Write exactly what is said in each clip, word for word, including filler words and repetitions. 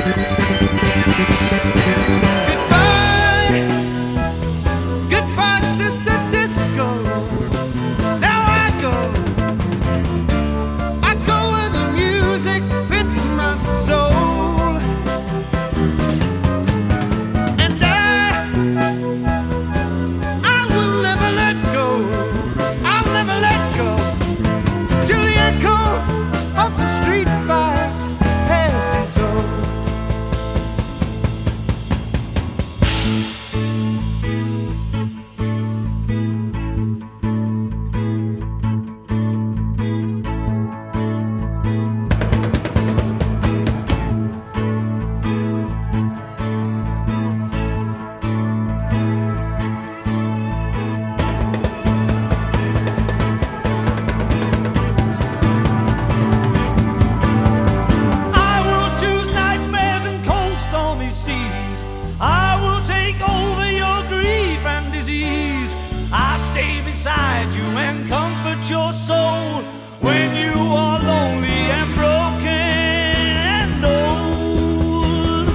beside you and comfort your soul when you are lonely and broken and old.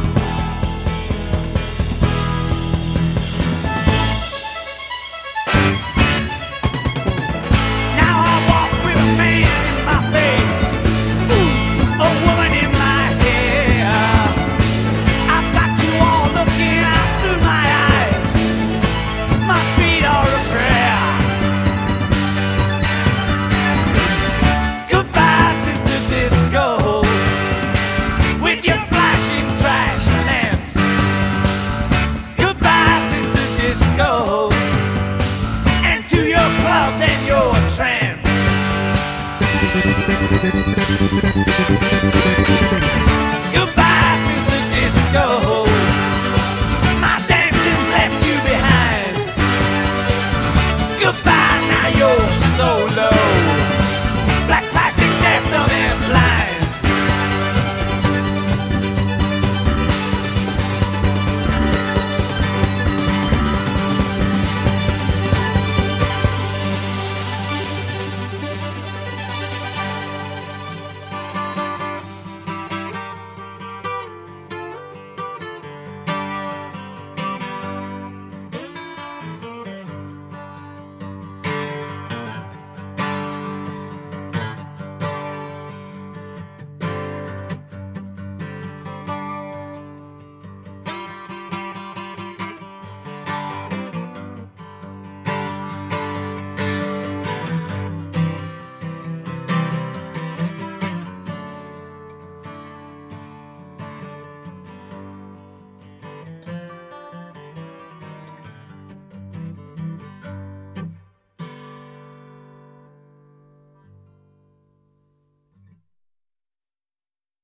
Now I walk with a man in my face, ooh, a woman in my hair. I've got you all looking out through my eyes. My feet are a prayer. Goodbye, Sister Disco, with your flashing trash lamps. Goodbye, Sister Disco, and to your clubs and your tramps.